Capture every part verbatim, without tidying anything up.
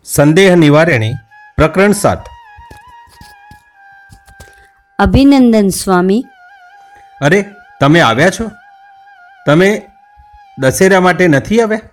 સંદેહ નિવારણી પ્રકરણ સાત. અભિનંદન સ્વામી. અરે, તમે આવ્યા છો? તમે દશેરા માટે નથી આવ્યા?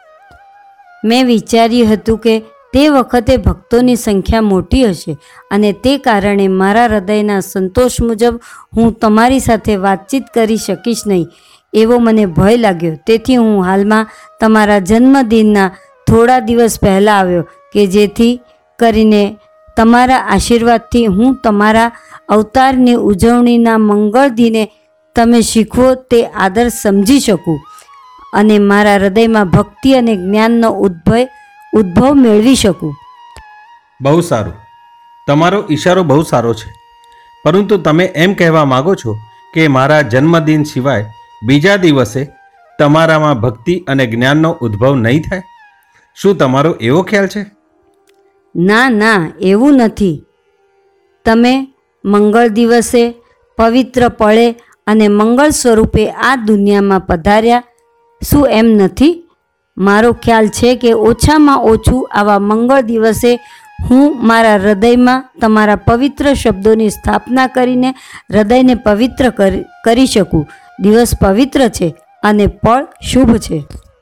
મેં વિચાર્યું હતું કે તે વખતે ભક્તોની સંખ્યા મોટી હશે અને તે કારણે મારા હૃદયના સંતોષ મુજબ હું તમારી સાથે વાતચીત કરી શકીશ નહીં એવો મને ભય લાગ્યો. તેથી હું હાલમાં તમારા જન્મદિનના થોડા દિવસ પહેલાં આવ્યો કે જેથી કરીને તમારા આશીર્વાદથી હું તમારા અવતારની ઉજવણીના મંગળ દિને તમે શીખવો તે આદર સમજી શકું અને મારા હૃદયમાં ભક્તિ અને જ્ઞાનનો ઉદ્ભય ઉદ્ભવ મેળવી શકું. બહુ સારું, તમારો ઈશારો બહુ સારો છે. પરંતુ તમે એમ કહેવા માગો છો કે મારા જન્મદિન સિવાય બીજા દિવસે તમારામાં ભક્તિ અને જ્ઞાનનો ઉદ્ભવ નહીં થાય? શું તમારો એવો ખ્યાલ છે? ના ના, એવું નથી. તમે મંગળ દિવસે પવિત્ર પળે અને મંગળ સ્વરૂપે આ દુનિયામાં પધાર્યા, શું એમ નથી? મારો ખ્યાલ છે કે ઓછામાં ઓછું આવા મંગળ દિવસે હું મારા હૃદયમાં તમારા પવિત્ર શબ્દોની સ્થાપના કરીને હૃદયને પવિત્ર કરી શકું. દિવસ પવિત્ર છે અને પળ શુભ છે.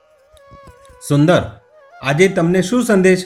સુંદર, આજે તમને શું સંદેશ?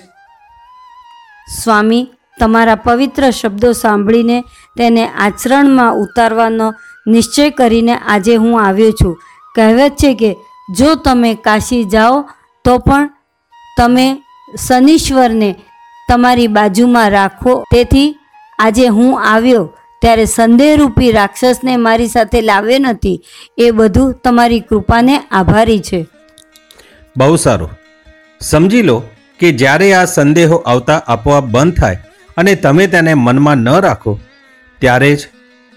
સ્વામી, તમારા પવિત્ર શબ્દો સાંભળીને તેને આચરણમાં ઉતારવાનો નિશ્ચય કરીને આજે હું આવ્યો છું. કહેવત છે કે જો તમે કાશી જાઓ તો પણ તમે શનીશ્વરને તમારી બાજુમાં રાખો. તેથી આજે હું આવ્યો ત્યારે સંદેહરૂપી રાક્ષસને મારી સાથે લાવ્યો નથી. એ બધું તમારી કૃપાને આભારી છે. બહુ સારું. સમજી લો કે જ્યારે આ સંદેહો આવતા આપોઆપ બંધ થાય અને તમે તેને મનમાં ન રાખો ત્યારે જ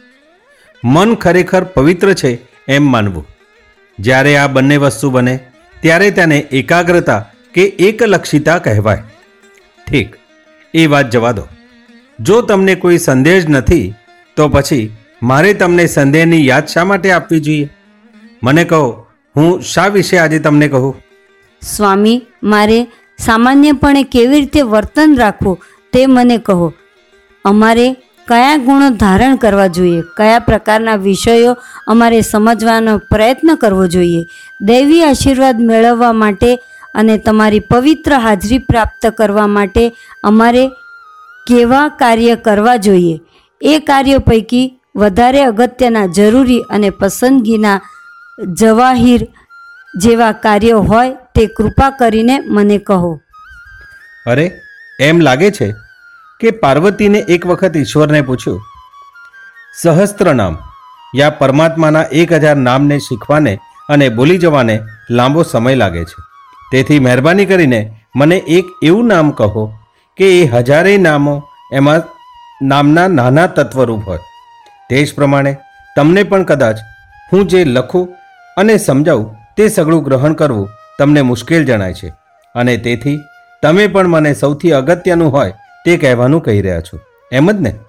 મન ખરેખર પવિત્ર છે એમ માનવું. જ્યારે આ બંને વસ્તુ બને ત્યારે તેને એકાગ્રતા કે એકલક્ષિતા કહેવાય. ઠીક, એ વાત જવા દો. જો તમને કોઈ સંદેહ જ નથી તો પછી મારે તમને સંદેહની યાદ શા માટે આપવી જોઈએ? મને કહો, હું શા વિશે આજે તમને કહું? સ્વામી, મારે સામાન્યપણે કેવી રીતે વર્તન રાખવું તે મને કહો. અમારે કયા ગુણો ધારણ કરવા જોઈએ? કયા પ્રકારના વિષયો અમારે સમજવાનો પ્રયત્ન કરવો જોઈએ? દૈવી આશીર્વાદ મેળવવા માટે અને તમારી પવિત્ર હાજરી પ્રાપ્ત કરવા માટે અમારે કેવા કાર્ય કરવા જોઈએ? એ કાર્યો પૈકી વધારે અગત્યના, જરૂરી અને પસંદગીના જવાહીર જેવા કાર્યો હોય તે કૃપા કરીને મને કહો. અરે, એમ લાગે છે કે પાર્વતીને એક વખત ઈશ્વરને પૂછ્યું, સહસ્ત્ર નામ યા પરમાત્માના એક હજાર નામને શીખવાને અને બોલી જવાને લાંબો સમય લાગે છે. તેથી મહેરબાની કરીને મને એક એવું નામ કહો કે એ હજારેય નામો એમાં નામના નાના તત્વરૂપ હોય. તે જ પ્રમાણે તમને પણ કદાચ હું જે લખું અને સમજાવું તે સગળું ગ્રહણ કરવું તમને મુશ્કેલ જણાય છે અને તેથી તમે પણ મને સૌથી અગત્યનું હોય તે કહેવાનું કહી રહ્યા છો, એમ જ ને?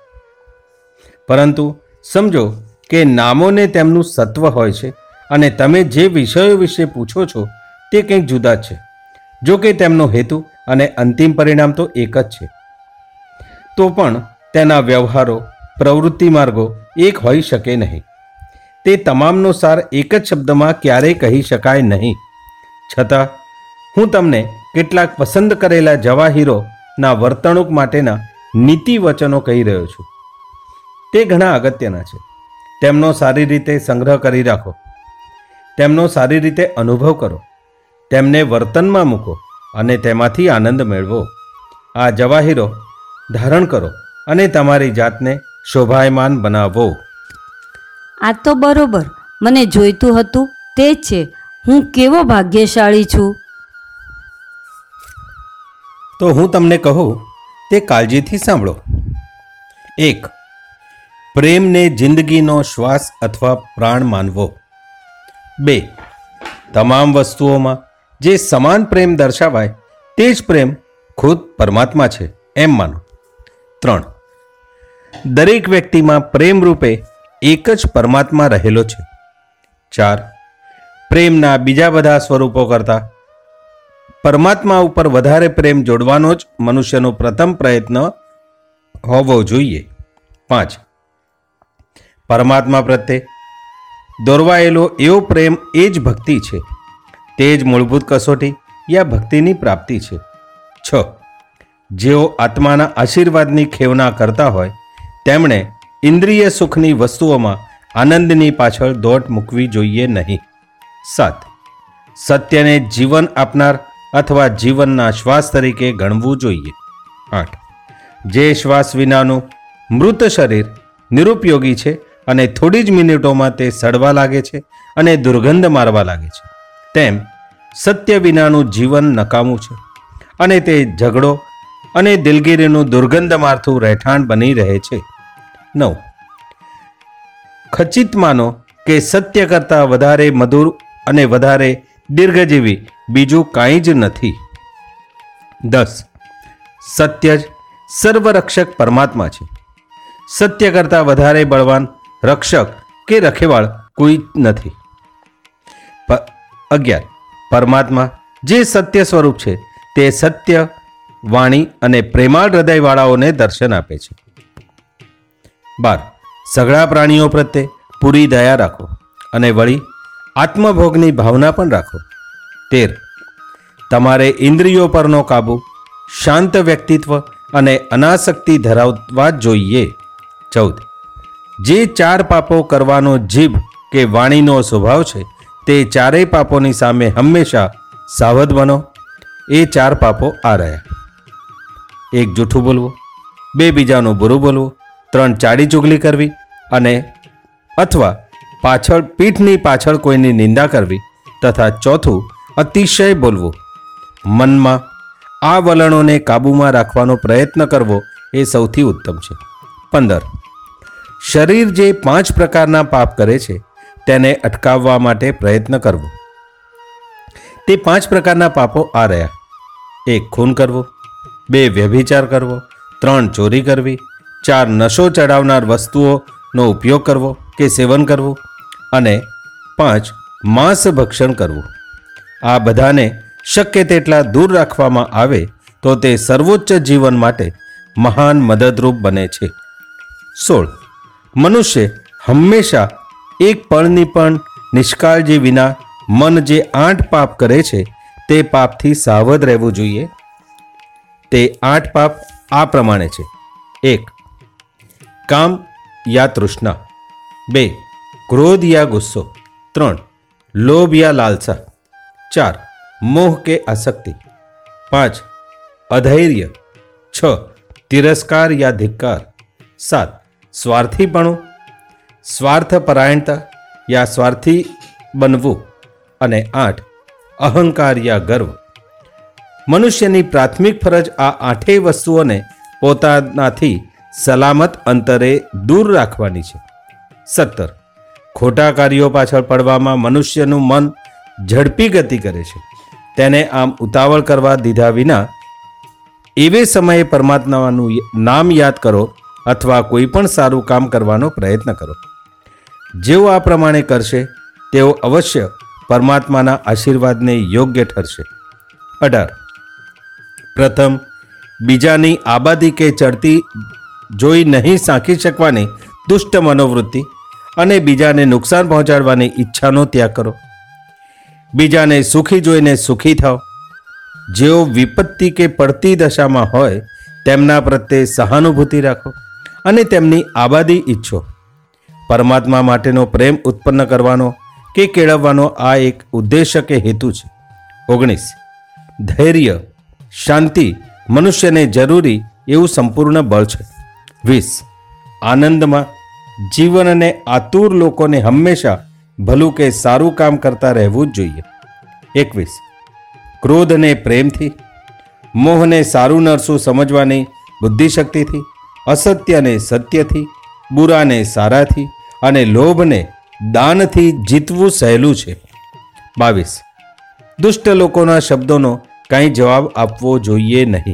પરંતુ સમજો કે નામોને તેમનું સત્વ હોય છે અને તમે જે વિષયો વિશે પૂછો છો તે કંઈક જુદા જ છે. જો કે તેમનો હેતુ અને અંતિમ પરિણામ તો એક જ છે, તો પણ તેના વ્યવહારો, પ્રવૃત્તિ માર્ગો એક હોઈ શકે નહીં. તે તમામનો સાર એક જ શબ્દમાં ક્યારેય કહી શકાય નહીં. છતાં હું તમને કેટલાક પસંદ કરેલા જવાહીરોના વર્તણૂક માટેના નીતિ વચનો કહી રહ્યો છું. તે ઘણા અગત્યના છે. તેમનો સારી રીતે સંગ્રહ કરી રાખો, તેમનો સારી રીતે અનુભવ કરો, તેમને વર્તનમાં મૂકો અને તેમાંથી આનંદ મેળવો. આ જવાહીરો ધારણ કરો અને તમારી જાતને શોભાયમાન બનાવો. આ તો બરોબર, મને જોઈતું હતું તે જ છે. હું કેવો ભાગ્યશાળી છું! તો હું તમને કહું તે કાળજીથી સાંભળો. એક, પ્રેમને જિંદગીનો શ્વાસ અથવા પ્રાણ માનવો. બે, તમામ વસ્તુઓમાં જે સમાન પ્રેમ દર્શાવાય તે જ પ્રેમ ખુદ પરમાત્મા છે એમ માનો. ત્રણ, દરેક વ્યક્તિમાં પ્રેમ રૂપે એક જ પરમાત્મા રહેલો છે. ચાર, પ્રેમના બીજા બધા સ્વરૂપો કરતાં પરમાત્મા ઉપર વધારે પ્રેમ જોડવાનો જ મનુષ્યનો પ્રથમ પ્રયત્ન હોવો જોઈએ. પાંચ. પરમાત્મા પ્રત્યે દોરવાયેલો એવો પ્રેમ એ જ ભક્તિ છે. તે જ મૂળભૂત કસોટી યા ભક્તિની પ્રાપ્તિ છે. છ. જેઓ આત્માના આશીર્વાદની ખેવના કરતા હોય તેમણે ઇન્દ્રિય સુખની વસ્તુઓમાં આનંદની પાછળ દોટ મૂકવી જોઈએ નહીં. સાત. સત્યને જીવન આપનાર અથવા જીવનના શ્વાસ તરીકે ગણવું જોઈએ. આઠ. જે શ્વાસ વિનાનું મૃત શરીર નિરુપયોગી છે અને થોડી જ મિનિટોમાં તે સડવા લાગે છે અને દુર્ગંધ મારવા લાગે છે, તેમ સત્ય વિનાનું જીવન નકામું છે અને તે ઝઘડો અને દિલગીરીનું દુર્ગંધ મારતું રહેઠાણ બની રહે છે. નવ. ખચિત માનો કે સત્ય કરતાં વધારે મધુર અને વધારે દીર્ઘજીવી બીજું કાંઈ જ નથી. દસ. સત્ય જ સર્વરક્ષક પરમાત્મા છે. સત્ય કરતાં વધારે બળવાન રક્ષક કે રખેવાળ કોઈ નથી. અગિયાર. પરમાત્મા જે સત્ય સ્વરૂપ છે તે સત્ય વાણી અને પ્રેમાળ હૃદયવાળાઓને દર્શન આપે છે. બાર. સઘળા પ્રાણીઓ પ્રત્યે પૂરી દયા રાખો અને વળી આત્મભોગની ભાવના પણ રાખો. તેર. તમારે ઇન્દ્રિયો પરનો કાબુ શાંત વ્યક્તિત્વ અને અનાસક્તિ ધરાવવા જોઈએ. ચૌદ. જે ચાર પાપો કરવાનો જીભ કે વાણીનો સ્વભાવ છે તે ચારેય પાપોની સામે હંમેશા સાવધ બનો. એ ચાર પાપો આ રહ્યા: એક, જૂઠું બોલવું; બે, બીજાનું બુરું બોલવું; ત્રણ, ચાડી ચુગલી કરવી અને અથવા પાછળ પીઠની પાછળ કોઈની નિંદા કરવી; તથા ચોથું, અતિશય બોલવું. મનમાં આ વલણોને કાબૂમાં રાખવાનો પ્રયત્ન કરવો એ સૌથી ઉત્તમ છે. પંદર. શરીર જે પાંચ પ્રકારના પાપ કરે છે તેને અટકાવવા માટે પ્રયત્ન કરવો. તે પાંચ પ્રકારના પાપો આ રહ્યા: એક, ખૂન કરવો; બે, વ્યભિચાર કરવો; ત્રણ, ચોરી કરવી; ચાર, નશો ચડાવનાર વસ્તુઓનો ઉપયોગ કરવો કે સેવન કરવું; અને પાંચ, માંસ ભક્ષણ કરવું. આ બધાને શક્ય તેટલા દૂર રાખવામાં આવે તો તે સર્વોચ્ચ જીવન માટે મહાન મદદરૂપ બને છે. સોળ. મનુષ્ય હંમેશા એક પળની પણ નિષ્કાળજી વિના મન જે આઠ પાપ કરે છે તે પાપથી સાવધ રહેવું જોઈએ. તે આઠ પાપ આ પ્રમાણે છે: એક, કામ યા તૃષ્ણા; બે, ક્રોધ યા ગુસ્સો; ત્રણ, લોભ યા લાલસા; ચાર, મોહ કે આસક્તિ; પાંચ, અધૈર્ય; છ, તિરસ્કાર યા ધિક્કાર; સાત, સ્વાર્થીપણું, સ્વાર્થપરાયણતા યા સ્વાર્થી બનવું; અને આઠ, અહંકાર યા ગર્વ. મનુષ્યની પ્રાથમિક ફરજ આ આઠેય વસ્તુઓને પોતાનાથી સલામત અંતરે દૂર રાખવાની છે. સત્તર. ખોટા કાર્યો પાછળ પડવામાં મનુષ્યનું મન ઝડપી ગતિ કરે છે. તેને આમ ઉતાવળ કરવા દીધા વિના એવે સમયે પરમાત્માનું નામ યાદ કરો અથવા કોઈ પણ સારું કામ કરવાનો પ્રયત્ન કરો. જેઓ આ પ્રમાણે કરશે તેઓ અવશ્ય પરમાત્માના આશીર્વાદને યોગ્ય ઠરશે. અઢાર. પ્રથમ, બીજાની આબાદી કે ચડતી જોઈ નહીં સાંખી શકવાની દુષ્ટ મનોવૃત્તિ અને બીજાને નુકસાન પહોંચાડવાની ઈચ્છાનો ત્યાગ કરો. બીજાને સુખી જોઈને સુખી થાઓ. જેઓ વિપત્તિ કે પડતી દશામાં હોય તેમના પ્રત્યે સહાનુભૂતિ રાખો અને તેમની આબાદી ઈચ્છો. પરમાત્મા માટેનો પ્રેમ ઉત્પન્ન કરવાનો કે કેળવવાનો આ એક ઉદ્દેશ્ય કે હેતુ છે. ઓગણીસ. ધૈર્ય, શાંતિ મનુષ્યને જરૂરી એવું સંપૂર્ણ બળ છે. વીસ. આનંદમાં જીવનને આતુર લોકોને હંમેશા ભલું કે સારું કામ કરતા રહેવું જ જોઈએ. એકવીસ. ક્રોધને પ્રેમથી, મોહને સારું નરસું સમજવાની બુદ્ધિશક્તિથી, અસત્યને સત્યથી, બુરાને સારાથી અને લોભને દાનથી જીતવું સહેલું છે. બાવીસ. દુષ્ટ લોકોના શબ્દોનો કાંઈ જવાબ આપવો જોઈએ નહીં.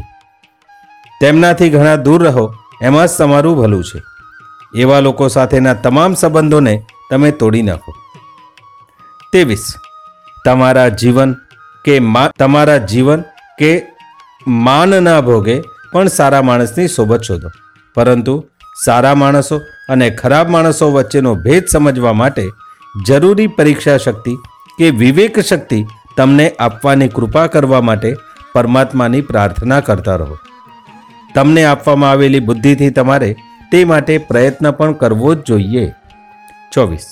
તેમનાથી ઘણા દૂર રહો એમાં જ તમારું ભલું છે. એવા લોકો સાથેના તમામ સંબંધોને તમે તોડી નાખો. ત્રેવીસ. તમારા જીવન કે મા તમારા જીવન કે માન ના ભોગે પણ સારા માણસની સોબત શોધો. પરંતુ સારા માણસો અને ખરાબ માણસો વચ્ચેનો ભેદ સમજવા માટે જરૂરી પરીક્ષા શક્તિ કે વિવેક શક્તિ તમને આપવાની કૃપા કરવા માટે પરમાત્માની પ્રાર્થના કરતા રહો. તમને આપવામાં આવેલી બુદ્ધિથી તમારે તે માટે પ્રયત્ન પણ કરવો જ જોઈએ. ચોવીસ.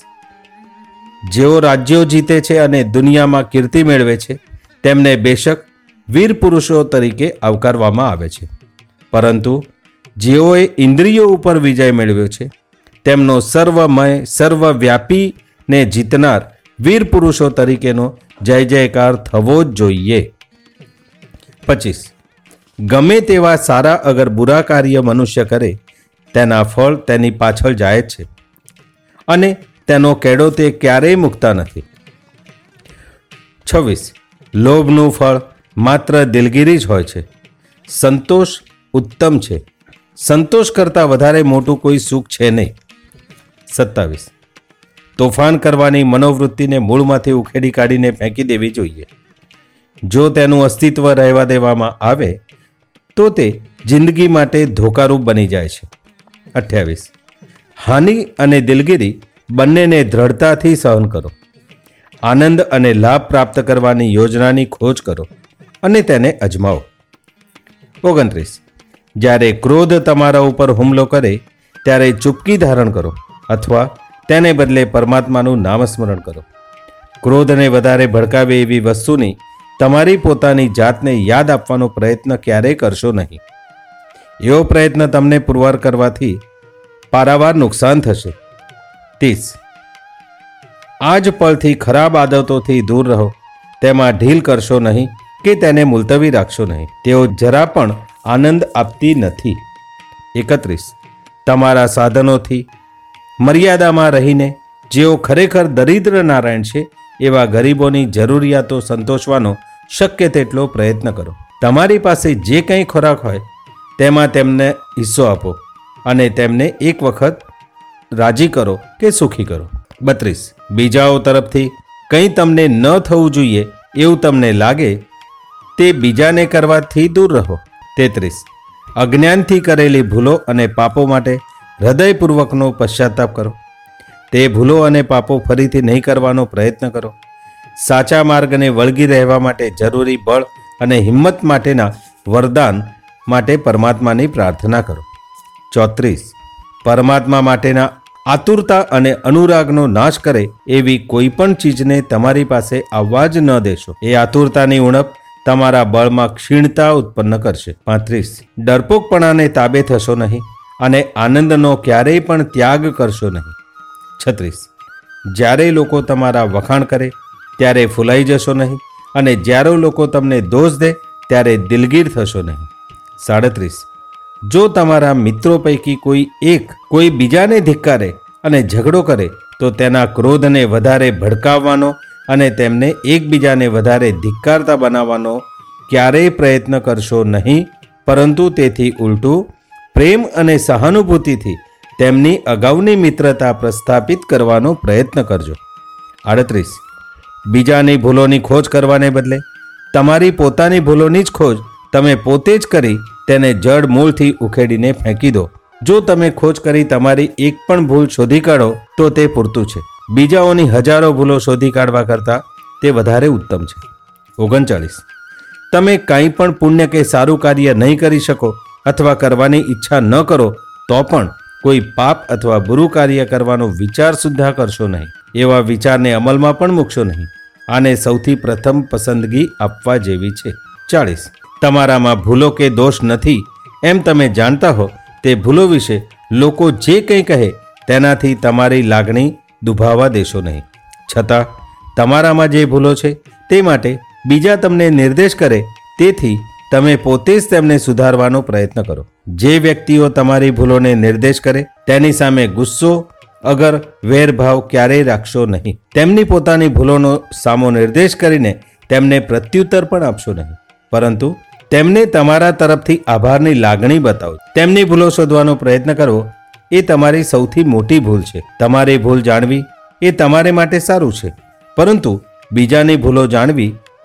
જેઓ રાજ્યો જીતે છે અને દુનિયામાં કીર્તિ મેળવે છે તેમને બેશક વીર પુરુષો તરીકે આવકારવામાં આવે છે, પરંતુ જેઓએ ઇન્દ્રિયો ઉપર વિજય મેળવ્યો છે તેમનો સર્વમય સર્વવ્યાપી ને જીતનાર વીર પુરુષો તરીકેનો જય જયકાર થવો જ જોઈએ. પચીસ. ગમે તેવા સારા અગર બુરા કાર્ય મનુષ્ય કરે તેના ફળ તેની પાછળ જાય જ છે અને તેનો કેડો તે ક્યારેય મૂકતા નથી. છવ્વીસ. લોભનું ફળ માત્ર દિલગીરી જ હોય છે. સંતોષ ઉત્તમ છે. સંતોષ કરતાં વધારે મોટું કોઈ સુખ છે નહીં. સત્તાવીસ. તોફાન કરવાની મનોવૃત્તિને મૂળમાંથી ઉખેડી કાઢીને ફેંકી દેવી જોઈએ. જો તેનું અસ્તિત્વ રહેવા દેવામાં આવે તો તે જિંદગી માટે ધોકારૂપ બની જાય છે. અઠ્યાવીસ. હાનિ અને દિલગીરી બંનેને દ્રઢતાથી સહન કરો. આનંદ અને લાભ પ્રાપ્ત કરવાની યોજનાની ખોજ કરો અને તેને અજમાવો. ઓગણત્રીસ. જ્યારે ક્રોધ તમારા ઉપર હુમલો કરે ત્યારે ચૂપકી ધારણ કરો અથવા તેને બદલે પરમાત્માનું નામસ્મરણ કરો. ક્રોધને વધારે ભડકાવે એવી વસ્તુની તમારી પોતાની જાતને યાદ આપવાનો પ્રયત્ન ક્યારેય કરશો નહીં. એવો પ્રયત્ન તમને પુરવાર કરવાથી પારાવાર નુકસાન થશે. ત્રીસ. આ જ પળથી ખરાબ આદતોથી દૂર રહો. તેમાં ઢીલ કરશો નહીં કે તેને મુલતવી રાખશો નહીં. તેઓ જરા પણ આનંદ આપતી નથી. એકત્રીસ. તમારા સાધનોથી મર્યાદામાં રહીને જેઓ ખરેખર દરિદ્ર નારાયણ છે એવા ગરીબોની જરૂરિયાતો સંતોષવાનો શક્ય તેટલો પ્રયત્ન કરો. તમારી પાસે જે કંઈ ખોરાક હોય તેમાં તેમને હિસ્સો આપો અને તેમને એક વખત રાજી કરો કે સુખી કરો. બત્રીસ. બીજાઓ તરફથી કંઈ તમને ન થવું જોઈએ એવું તમને લાગે તે બીજાને કરવાથી દૂર રહો. તેત્રીસ. અજ્ઞાનથી કરેલી ભૂલો અને પાપો માટે હૃદયપૂર્વકનો પશ્ચાતાપ કરો. તે ભૂલો અને પાપો ફરીથી નહીં કરવાનો પ્રયત્ન કરો. સાચા માર્ગને વળગી રહેવા માટે જરૂરી બળ અને હિંમત માટેના વરદાન માટે પરમાત્માની પ્રાર્થના કરો. ચોત્રીસ. પરમાત્મા માટેના આતુરતા અને અનુરાગનો નાશ કરે એવી કોઈ પણ ચીજને તમારી પાસે આવવા જ ન દેશો. એ આતુરતાની ઉણપ તમારા બળમાં ક્ષીણતા ઉત્પન્ન કરશે. પાંત્રીસ. ડરપોકપણાને તાબે થશો નહીં અને આનંદનો ક્યારેય પણ ત્યાગ કરશો નહીં. છત્રીસ. જ્યારે લોકો તમારા વખાણ કરે ત્યારે ફૂલાઈ જશો નહીં અને જ્યારે લોકો તમને દોષ દે ત્યારે દિલગીર થશો નહીં. સાડત્રીસ. જો તમારા મિત્રો પૈકી કોઈ એક કોઈ બીજાને ધિક્કારે અને ઝઘડો કરે તો તેના ક્રોધને વધારે ભડકાવવાનો અને તેમને એકબીજાને વધારે ધિક્કારતા બનાવવાનો ક્યારેય પ્રયત્ન કરશો નહીં, પરંતુ તેથી ઉલટું પ્રેમ અને સહાનુભૂતિથી તેમની અગાઉની મિત્રતા પ્રસ્થાપિત કરવાનો પ્રયત્ન કરજો. આડત્રીસ. બીજાની ભૂલોની ખોજ કરવાને બદલે તમારી પોતાની ભૂલોની જ ખોજ તમે પોતે જ કરી તેને જડ મૂળથી ઉખેડીને ફેંકી દો. જો તમે ખોજ કરી તમારી એક પણ ભૂલ શોધી કાઢો તો તે પૂરતું છે. બીજાઓની હજારો ભૂલો શોધી કાઢવા કરતાં તે વધારે ઉત્તમ છે. ઓગણચાળીસ. તમે કાંઈ પણ પુણ્ય કે સારું કાર્ય નહીં કરી શકો અથવા કરવાની ઈચ્છા ન કરો તો પણ કોઈ પાપ અથવા બુરું કાર્ય કરવાનો વિચાર સુદ્ધા કરશો નહીં. એવા વિચારને અમલમાં પણ મૂકશો નહીં. આને સૌથી પ્રથમ પસંદગી આપવા જેવી છે. ચાળીસ. તમારામાં ભૂલો કે દોષ નથી એમ તમે જાણતા હો તે ભૂલો વિશે લોકો જે કંઈ કહે તેનાથી તમારી લાગણી દુભાવવા દેશો નહીં. છતાં તમારામાં જે ભૂલો છે તે માટે બીજા તમને નિર્દેશ કરે તેથી તમે પોતે જ તેમને સુધારવાનો પ્રયત્ન કરો. જે વ્યક્તિઓ તમારી ભૂલોને નિર્દેશ કરે તેની સામે ગુસ્સો અગર વેરભાવ ક્યારેય રાખશો નહીં. તેમની પોતાની ભૂલોનો સામો નિર્દેશ કરીને તેમને પ્રત્યુત્તર પણ આપશો નહીં, પરંતુ તેમને તમારા તરફથી આભારની લાગણી બતાવો. તેમની ભૂલો શોધવાનો પ્રયત્ન કરવો એ તમારી સૌથી મોટી ભૂલ છે. તમારી ભૂલ જાણવી એ તમારે માટે સારું છે, પરંતુ બીજાની ભૂલો જાણવી એ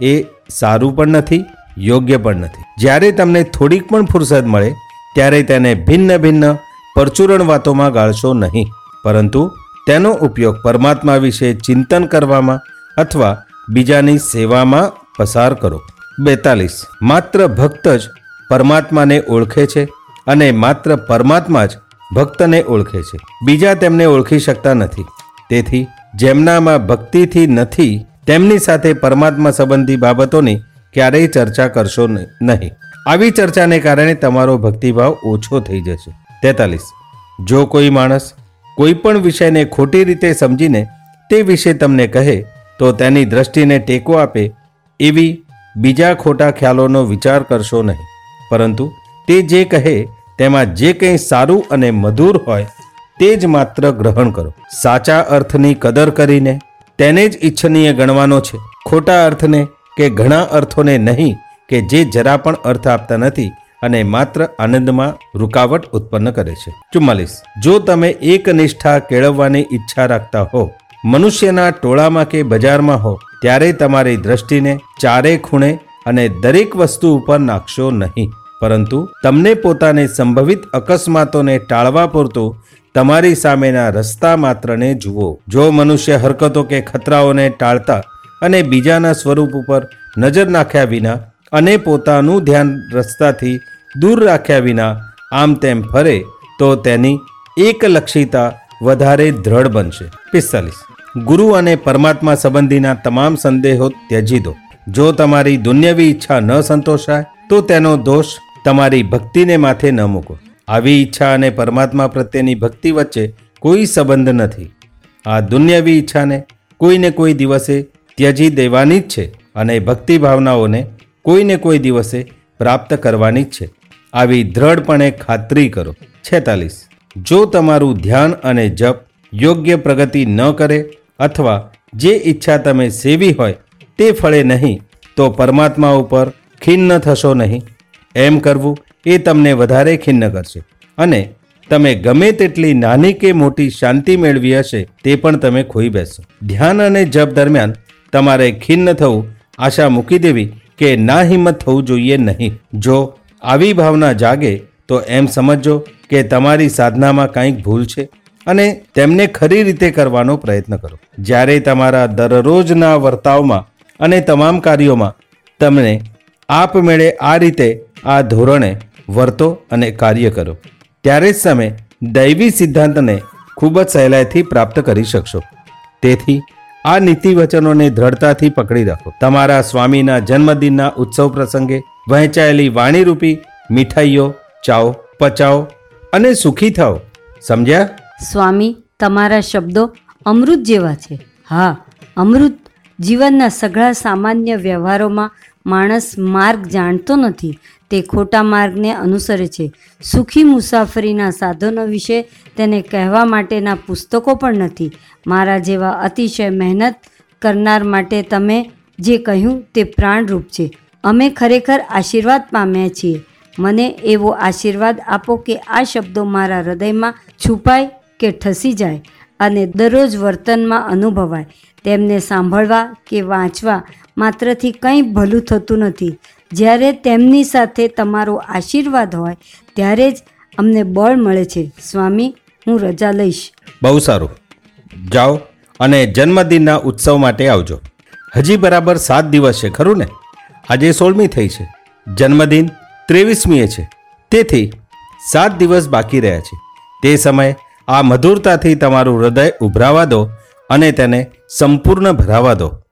સારું પણ નથી, યોગ્ય પણ નથી. જ્યારે તમને થોડીક પણ ફુરસદ મળે ત્યારે તેને ભિન્ન ભિન્ન પરચુરણ વાતોમાં ગાળશો નહીં, પરંતુ તેનો ઉપયોગ પરમાત્મા વિશે ચિંતન કરવામાં અથવા બીજાની સેવામાં પસાર કરો. બેતાલીસ. માત્ર ભક્ત જ પરમાત્માને ઓળખે છે અને માત્ર પરમાત્મા જ ભક્તને ઓળખે છે. બીજા તેમને ઓળખી શકતા નથી. તેથી જેમનામાં ભક્તિથી નથી તેમની સાથે પરમાત્મા સંબંધી બાબતોની ક્યારેય ચર્ચા કરશો નહીં. આવી ચર્ચાને કારણે તમારો ભક્તિભાવ ઓછો થઈ જશે. તેતાલીસ. જો કોઈ માણસ કોઈ પણ વિષયને ખોટી રીતે સમજીને તે વિશે તમને કહે તો તેની દ્રષ્ટિને ટેકો આપે એવી બીજા ખોટા ખ્યાલોનો વિચાર કરશો નહીં, પરંતુ તે જે કહે તેમાં જે કંઈ સારું અને મધુર હોય તે જ માત્ર ગ્રહણ કરો. સાચા અર્થની કદર કરીને તેને જ ઈચ્છનીય ગણવાનો છે, ખોટા અર્થને કે ઘણા અર્થોને નહીં કે જે જરા પણ અર્થ આપતા નથી અને માત્ર આનંદમાં રૂકાવટ ઉત્પન્ન કરે છે. ચુમ્માલીસ. જો તમે એક નિષ્ઠા કેળવવાની ઈચ્છા રાખતા હો, મનુષ્યના ટોળામાં કે બજારમાં હો, ત્યારે તમારી દ્રષ્ટિને ચારે ખૂણે અને દરેક વસ્તુ ઉપર નાખશો નહીં, પરંતુ તમને પોતાને સંભવિત અકસ્માતોને ટાળવા પૂરતું તમારી સામેના રસ્તા માત્રને જુઓ. જો મનુષ્ય હરકતો કે ખતરાઓને ટાળતા અને બીજાના સ્વરૂપ ઉપર નજર નાખ્યા વિના અને પોતાનું ધ્યાન રસ્તાથી દૂર રાખ્યા વિના આમ તેમ ફરે તો તેની એકલક્ષીતા વધારે દ્રઢ બનશે. પિસ્તાલીસ. ગુરુ અને પરમાત્મા સંબંધીના તમામ સંદેહો ત્યજી દો. જો તમારી દુન્યવી ઈચ્છા ન સંતોષાય તો તેનો દોષ તમારી ભક્તિને માથે ન મૂકો. આવી ઈચ્છા અને પરમાત્મા પ્રત્યેની ભક્તિ વચ્ચે કોઈ સંબંધ નથી. આ દુન્યવી ઈચ્છાને કોઈને કોઈ દિવસે ત્યજી દેવાની જ છે અને ભક્તિ ભાવનાઓને કોઈને કોઈ દિવસે પ્રાપ્ત કરવાની જ છે. આવી દ્રઢપણે ખાતરી કરો. છેતાલીસ. જો તમારું ધ્યાન અને જપ યોગ્ય પ્રગતિ ન કરે અથવા જે ઈચ્છા તમે સેવી હોય તે ફળે નહીં તો પરમાત્મા ઉપર ખિન્ન થશો નહીં. એમ કરવું એ તમને વધારે ખિન્ન કરશે અને તમે ગમે તેટલી નાની કે મોટી શાંતિ મેળવી હશે તે પણ તમે ખોઈ બેસશો. ધ્યાન અને જપ દરમિયાન તમારે ખિન્ન થવું, આશા મૂકી દેવી કે ના હિંમત થવું જોઈએ નહીં. જો આવી ભાવના જાગે તો એમ સમજો કે તમારી સાધનામાં કંઈક ભૂલ છે અને તેમને ખરી રીતે કરવાનો પ્રયત્ન કરો. જ્યારે તમારા દરરોજના વર્તાવમાં અને તમામ કાર્યોમાં તમને આપમેળે આ રીતે આ ધોરણે વર્તો અને કાર્ય કરો, ત્યારે જ તમે દૈવી સિદ્ધાંતને ખૂબ જ સહેલાઈથી પ્રાપ્ત કરી શકશો. તેથી આ નીતિ વચનોને દ્રઢતાથી પકડી રાખો. તમારા સ્વામીના જન્મદિનના ઉત્સવ પ્રસંગે વહેંચાયેલી વાણીરૂપી મીઠાઈઓ ચાઓ, પચાવો અને સુખી થાઓ. સમજ્યા? સ્વામી, તમારા શબ્દો અમૃત જેવા છે. હા, અમૃત. જીવનના સઘળા સામાન્ય વ્યવહારોમાં માણસ માર્ગ જાણતો નથી, તે ખોટા માર્ગને અનુસરે છે. સુખી મુસાફરીના સાધનો વિશે તેને કહેવા માટેના પુસ્તકો પણ નથી. મારા જેવા અતિશય મહેનત કરનાર માટે તમે જે કહ્યું તે પ્રાણરૂપ છે. અમે ખરેખર આશીર્વાદ પામ્યા છીએ. મને એવો આશીર્વાદ આપો કે આ શબ્દો મારા હૃદયમાં છુપાય કે ઠસી જાય અને દરરોજ વર્તનમાં અનુભવાય. તેમને સાંભળવા કે વાંચવા માત્રથી કંઈ ભલું થતું નથી. જ્યારે તેમની સાથે તમારો આશીર્વાદ હોય ત્યારે જ અમને બળ મળે છે. સ્વામી, હું રજા લઈશ. બહુ સારું. જાઓ અને જન્મદિનના ઉત્સવ માટે આવજો. હજી બરાબર સાત દિવસ છે, ખરું ને? આજે સોળમી થઈ છે. જન્મદિન ત્રેવીસમીએ છે. તેથી સાત દિવસ બાકી રહ્યા છે. તે સમયે આ મધુરતાથી તમારું હૃદય ઉભરાવા દો અને તેને સંપૂર્ણ ભરાવા દો.